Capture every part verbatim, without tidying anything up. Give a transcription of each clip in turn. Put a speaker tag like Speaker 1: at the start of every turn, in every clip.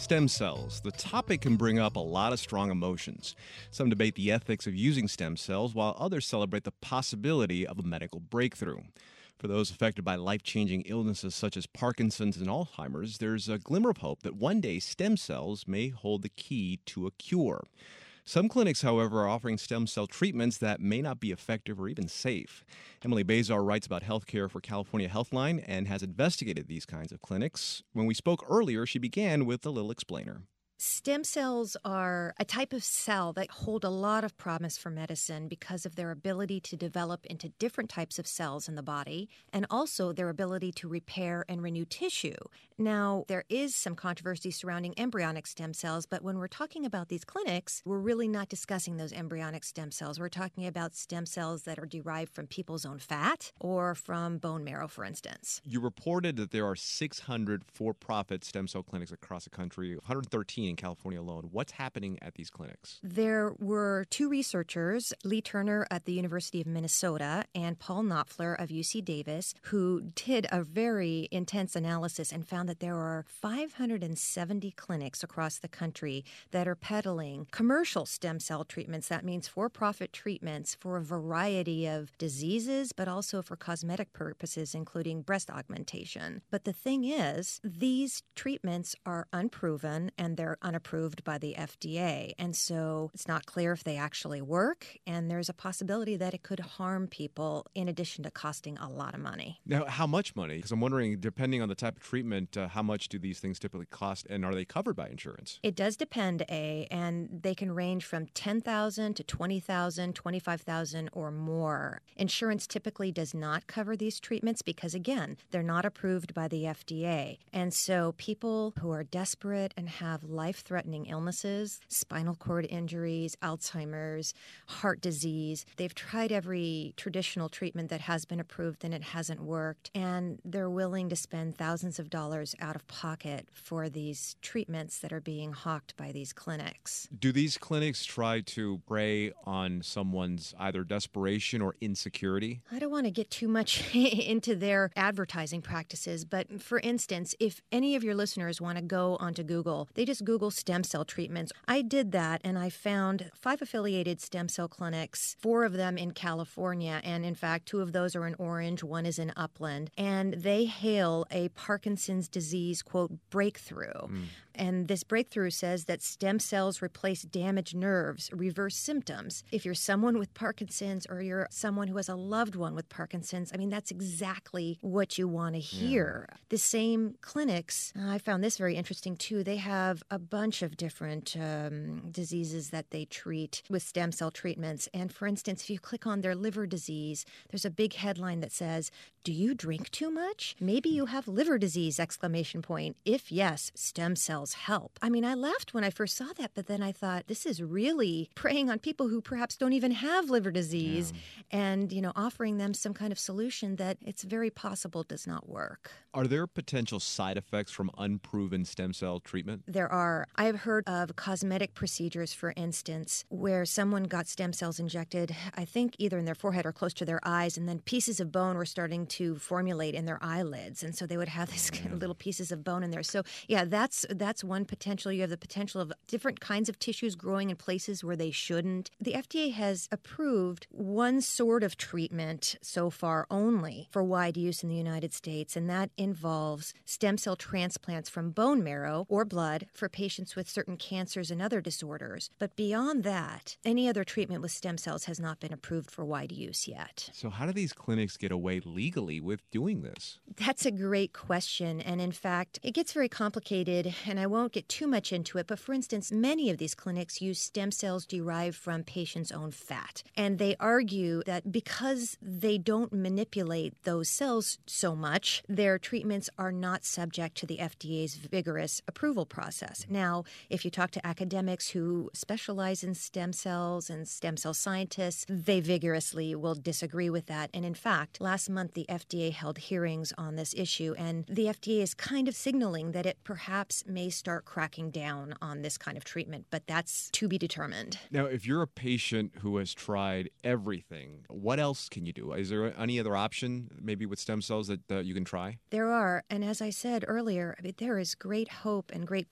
Speaker 1: Stem cells. The topic can bring up a lot of strong emotions. Some debate the ethics of using stem cells, while others celebrate the possibility of a medical breakthrough. For those affected by life-changing illnesses such as Parkinson's and Alzheimer's, there's a glimmer of hope that one day stem cells may hold the key to a cure. Some clinics, however, are offering stem cell treatments that may not be effective or even safe. Emily Bazar writes about healthcare for California Healthline and has investigated these kinds of clinics. When we spoke earlier, she began with a little explainer.
Speaker 2: Stem cells are a type of cell that hold a lot of promise for medicine because of their ability to develop into different types of cells in the body and also their ability to repair and renew tissue. Now, there is some controversy surrounding embryonic stem cells, but when we're talking about these clinics, we're really not discussing those embryonic stem cells. We're talking about stem cells that are derived from people's own fat or from bone marrow, for instance.
Speaker 1: You reported that there are six hundred for-profit stem cell clinics across the country, one hundred thirteen in California alone. What's happening at these clinics?
Speaker 2: There were two researchers, Lee Turner at the University of Minnesota and Paul Knopfler of U C Davis, who did a very intense analysis and found that there are five hundred seventy clinics across the country that are peddling commercial stem cell treatments. That means for-profit treatments for a variety of diseases, but also for cosmetic purposes, including breast augmentation. But the thing is, these treatments are unproven and they're unapproved by the F D A. And so it's not clear if they actually work, and there's a possibility that it could harm people in addition to costing a lot of money.
Speaker 1: Now, how much money? Because I'm wondering, depending on the type of treatment, uh, how much do these things typically cost, and are they covered by insurance?
Speaker 2: It does depend, A, and they can range from ten thousand dollars to twenty thousand dollars, twenty-five thousand dollars or more. Insurance typically does not cover these treatments because, again, they're not approved by the F D A. And so people who are desperate and have life-threatening illnesses, spinal cord injuries, Alzheimer's, heart disease, they've tried every traditional treatment that has been approved and it hasn't worked, and they're willing to spend thousands of dollars out of pocket for these treatments that are being hawked by these clinics.
Speaker 1: Do these clinics try to prey on someone's either desperation or insecurity?
Speaker 2: I don't want to get too much into their advertising practices, but for instance, if any of your listeners want to go onto Google, they just Google stem cell treatments. I did that, and I found five affiliated stem cell clinics, four of them in California, and in fact, two of those are in Orange, one is in Upland, and they hail a Parkinson's disease, quote, breakthrough. Mm. And this breakthrough says that stem cells replace damaged nerves, reverse symptoms. If you're someone with Parkinson's or you're someone who has a loved one with Parkinson's, I mean, that's exactly what you want to hear. Yeah. The same clinics, I found this very interesting too, they have a bunch of different um, diseases that they treat with stem cell treatments. And for instance, if you click on their liver disease, there's a big headline that says, "Do you drink too much? Maybe you have liver disease, exclamation point. If yes, stem cells help." I mean, I laughed when I first saw that, but then I thought, this is really preying on people who perhaps don't even have liver disease, yeah. and, you know, offering them some kind of solution that it's very possible does not work.
Speaker 1: Are there potential side effects from unproven stem cell treatment?
Speaker 2: There are. I have heard of cosmetic procedures, for instance, where someone got stem cells injected, I think either in their forehead or close to their eyes, and then pieces of bone were starting to formulate in their eyelids, and so they would have these kind of little pieces of bone in there. So, yeah, that's that's one potential. You have the potential of different kinds of tissues growing in places where they shouldn't. The F D A has approved one sort of treatment so far only for wide use in the United States, and that involves stem cell transplants from bone marrow or blood for patients with certain cancers and other disorders. But beyond that, any other treatment with stem cells has not been approved for wide use yet.
Speaker 1: So how do these clinics get away legally with doing this?
Speaker 2: That's a great question. And in fact, it gets very complicated, and I won't get too much into it. But for instance, many of these clinics use stem cells derived from patients' own fat. And they argue that because they don't manipulate those cells so much, their treatments are not subject to the F D A's vigorous approval process. Now, if you talk to academics who specialize in stem cells and stem cell scientists, they vigorously will disagree with that. And in fact, last month the F D A held hearings on this issue, and the F D A is kind of signaling that it perhaps may start cracking down on this kind of treatment, but that's to be determined.
Speaker 1: Now, if you're a patient who has tried everything, what else can you do? Is there any other option maybe with stem cells that uh, you can try?
Speaker 2: There are, and as I said earlier, I mean, there is great hope and great potential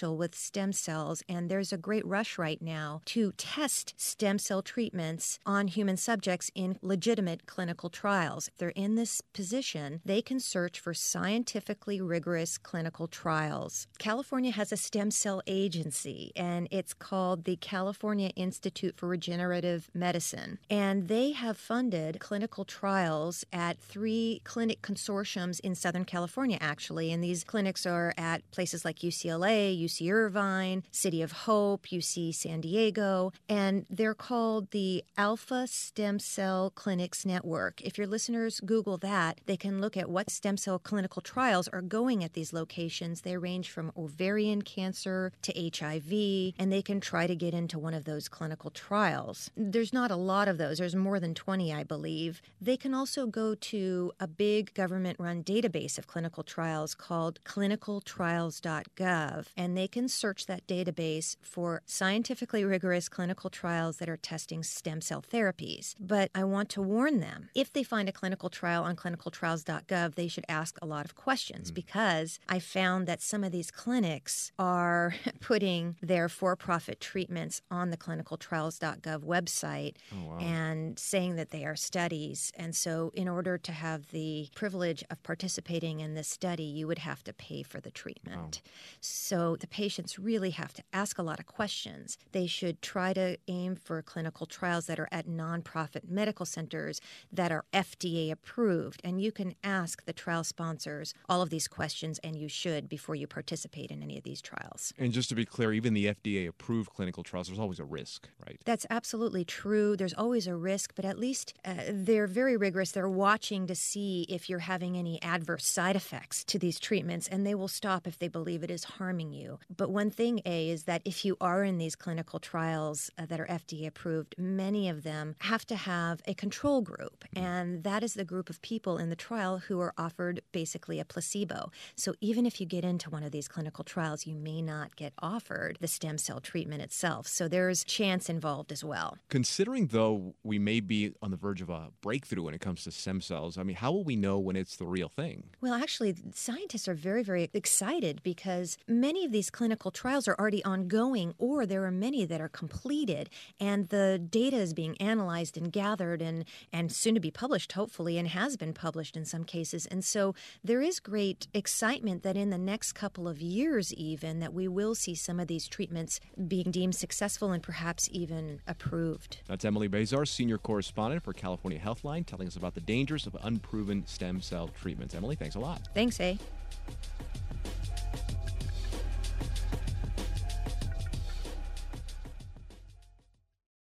Speaker 2: potential with stem cells, and there's a great rush right now to test stem cell treatments on human subjects in legitimate clinical trials. If they're in this position, they can search for scientifically rigorous clinical trials. California has a stem cell agency, and it's called the California Institute for Regenerative Medicine. And they have funded clinical trials at three clinic consortiums in Southern California, actually. And these clinics are at places like U C L A, U C Irvine, City of Hope, U C San Diego, and they're called the Alpha Stem Cell Clinics Network. If your listeners Google that, they can look at what stem cell clinical trials are going at these locations. They range from ovarian cancer to H I V, and they can try to get into one of those clinical trials. There's not a lot of those. There's more than twenty, I believe. They can also go to a big government-run database of clinical trials called clinical trials dot gov, and they can search that database for scientifically rigorous clinical trials that are testing stem cell therapies. But I want to warn them, if they find a clinical trial on clinical trials dot gov, they should ask a lot of questions, mm-hmm. because I found that some of these clinics are putting their for-profit treatments on the clinical trials dot gov website, oh, wow. and saying that they are studies. And so in order to have the privilege of participating in this study, you would have to pay for the treatment. Wow. So the patients really have to ask a lot of questions. They should try to aim for clinical trials that are at nonprofit medical centers that are F D A approved. And you can ask the trial sponsors all of these questions, and you should, before you participate in any of these trials.
Speaker 1: And just to be clear, even the F D A-approved clinical trials, there's always a risk, right?
Speaker 2: That's absolutely true. There's always a risk, but at least uh, they're very rigorous. They're watching to see if you're having any adverse side effects to these treatments, and they will stop if they believe it is harming you. But one thing, A, is that if you are in these clinical trials uh, that are F D A-approved, many of them have to have a control group, and that is the group of people in the trial who are offered basically a placebo. So even if you get into one of these clinical trials, you may not get offered the stem cell treatment itself. So there's chance involved as well.
Speaker 1: Considering, though, we may be on the verge of a breakthrough when it comes to stem cells, I mean, how will we know when it's the real thing?
Speaker 2: Well, actually, scientists are very, very excited because many of these clinical trials are already ongoing, or there are many that are completed, and the data is being analyzed and gathered and, and soon to be published, hopefully, and has been published in some cases. And so there is great excitement that in the next couple of years even, that we will see some of these treatments being deemed successful and perhaps even approved.
Speaker 1: That's Emily Bazar, senior correspondent for California Healthline, telling us about the dangers of unproven stem cell treatments. Emily, thanks a lot.
Speaker 2: Thanks, A.